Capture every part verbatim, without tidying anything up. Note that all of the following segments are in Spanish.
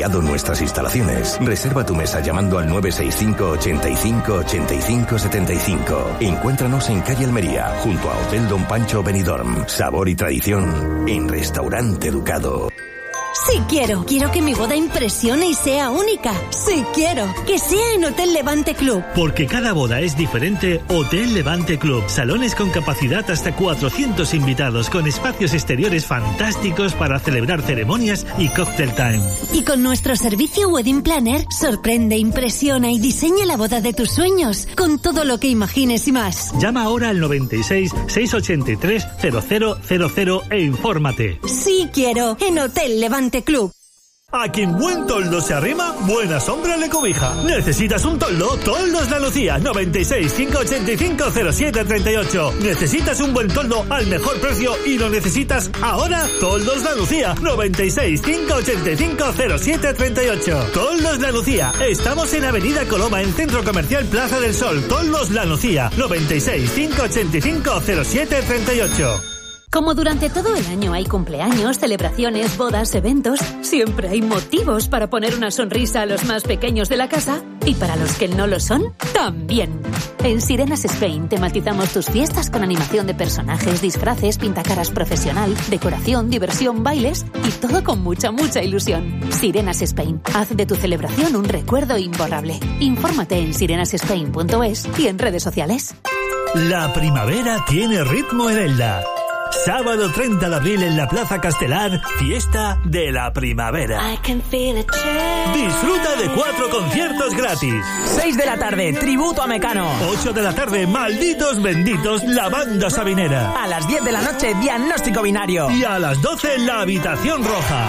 ampliado nuestras instalaciones. Reserva tu mesa llamando al nueve seis cinco, ochenta y cinco, ochenta y cinco, setenta y cinco. Encuéntranos en calle Almería, junto a Hotel Don Pancho Benidorm. Sabor y tradición en Restaurante Ducado. Sí quiero. Quiero que mi boda impresione y sea única. Sí quiero. Que sea en Hotel Levante Club. Porque cada boda es diferente, Hotel Levante Club. Salones con capacidad hasta cuatrocientos invitados, con espacios exteriores fantásticos para celebrar ceremonias y cocktail time. Y con nuestro servicio Wedding Planner, sorprende, impresiona y diseña la boda de tus sueños, con todo lo que imagines y más. Llama ahora al noventa y seis, seiscientos ochenta y tres, cero cero cero cero e infórmate. Sí quiero. En Hotel Levante Club. A quien buen toldo se arrima, buena sombra le cobija. ¿Necesitas un toldo? Toldos de Lucía, noventa y seis, quinientos ochenta y cinco, cero siete treinta y ocho. ¿Necesitas un buen toldo al mejor precio y lo necesitas ahora? Toldos de Lucía, noventa y seis, quinientos ochenta y cinco, cero siete treinta y ocho. Toldos de Lucía. Estamos en Avenida Coloma, en Centro Comercial Plaza del Sol. Toldos La Lucía, noventa y seis, quinientos ochenta y cinco, cero siete treinta y ocho. Como durante todo el año hay cumpleaños, celebraciones, bodas, eventos, siempre hay motivos para poner una sonrisa a los más pequeños de la casa y para los que no lo son, también. En Sirenas Spain tematizamos tus fiestas con animación de personajes, disfraces, pintacaras profesional, decoración, diversión, bailes y todo con mucha, mucha ilusión. Sirenas Spain. Haz de tu celebración un recuerdo imborrable. Infórmate en sirenas spain punto es y en redes sociales. La primavera tiene ritmo en Elda. Sábado treinta de abril en la Plaza Castelar, fiesta de la primavera. Disfruta de cuatro conciertos gratis. seis de la tarde, tributo a Mecano. ocho de la tarde, malditos benditos, la banda sabinera. A las diez de la noche, diagnóstico binario. Y a las doce, la habitación roja.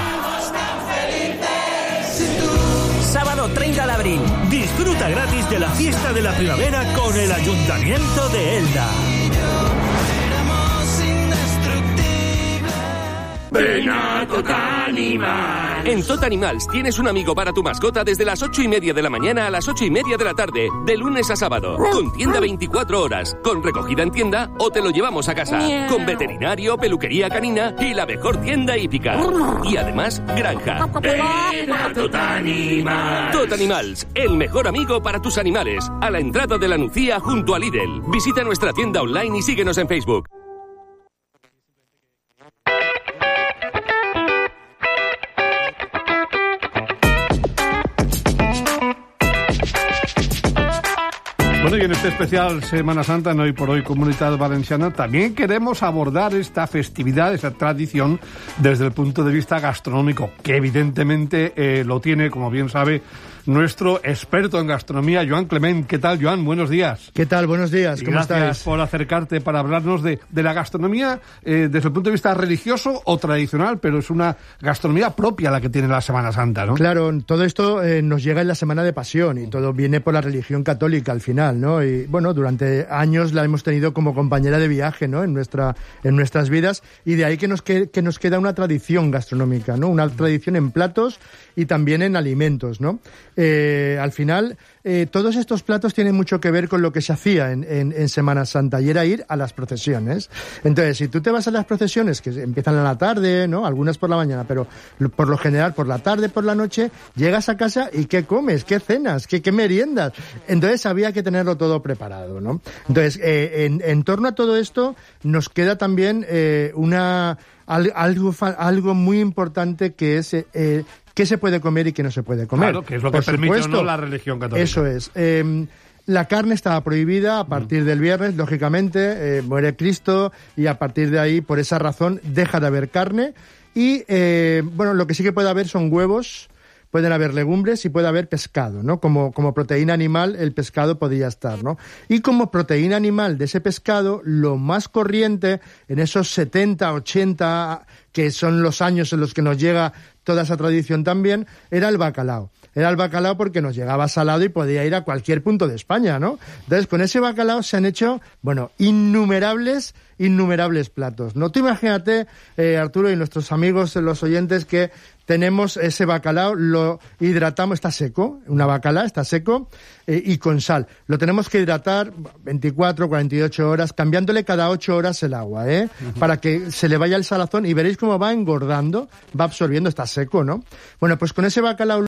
Sábado treinta de abril. Disfruta gratis de la fiesta de la primavera con el Ayuntamiento de Elda. Ven a Totanimal. En Totanimals tienes un amigo para tu mascota desde las ocho y media de la mañana a las ocho y media de la tarde, de lunes a sábado, con tienda veinticuatro horas, con recogida en tienda o te lo llevamos a casa, con veterinario, peluquería canina y la mejor tienda hípica. Y además, granja. Ven a Totanimals. Totanimals, el mejor amigo para tus animales, a la entrada de la Nucía junto a Lidl. Visita nuestra tienda online y síguenos en Facebook. Bueno, y en este especial Semana Santa en Hoy por Hoy Comunitat Valenciana también queremos abordar esta festividad, esta tradición, desde el punto de vista gastronómico, que evidentemente eh, lo tiene, como bien sabe, nuestro experto en gastronomía, Joan Clement. ¿Qué tal, Joan? Buenos días. ¿Qué tal? Buenos días. ¿Cómo Gracias estáis? por acercarte para hablarnos de, de la gastronomía eh, desde el punto de vista religioso o tradicional, pero es una gastronomía propia la que tiene la Semana Santa, ¿no? Claro, todo esto eh, nos llega en la Semana de Pasión y todo viene por la religión católica al final, ¿no? Y bueno, durante años la hemos tenido como compañera de viaje, ¿no? En nuestra, en nuestras vidas, y de ahí que nos, que, que nos queda una tradición gastronómica, ¿no? Una tradición en platos y también en alimentos, ¿no? Eh, al final, eh, todos estos platos tienen mucho que ver con lo que se hacía en, en, en Semana Santa, y era ir a las procesiones. Entonces, si tú te vas a las procesiones, que empiezan a la tarde, ¿no? Algunas por la mañana, pero por lo general por la tarde, por la noche, llegas a casa y ¿qué comes? ¿Qué cenas? ¿Qué, qué meriendas? Entonces había que tenerlo todo preparado, ¿no? Entonces, eh, en, en torno a todo esto, nos queda también eh, una algo, algo muy importante, que es eh, qué se puede comer y qué no se puede comer. Claro, que es lo que Por permite, supuesto, ¿no?, la religión católica. Eso es. Eh, la carne estaba prohibida a partir del viernes, lógicamente, eh, muere Cristo, y a partir de ahí, por esa razón, deja de haber carne. Y, eh, bueno, lo que sí que puede haber son huevos, pueden haber legumbres y puede haber pescado, ¿no? Como, como proteína animal, el pescado podría estar, ¿no? Y como proteína animal de ese pescado, lo más corriente en esos setenta, ochenta, que son los años en los que nos llega toda esa tradición también, era el bacalao. Era el bacalao porque nos llegaba salado y podía ir a cualquier punto de España, ¿no? Entonces, con ese bacalao se han hecho, bueno, innumerables, innumerables platos, ¿no? Tú imagínate, eh, Arturo y nuestros amigos, los oyentes, que tenemos ese bacalao, lo hidratamos, está seco, una bacalao está seco, eh, y con sal. Lo tenemos que hidratar veinticuatro, cuarenta y ocho horas, cambiándole cada ocho horas el agua, ¿eh? Uh-huh. Para que se le vaya el salazón, y veréis cómo va engordando, va absorbiendo, está seco, ¿no? Bueno, pues con ese bacalao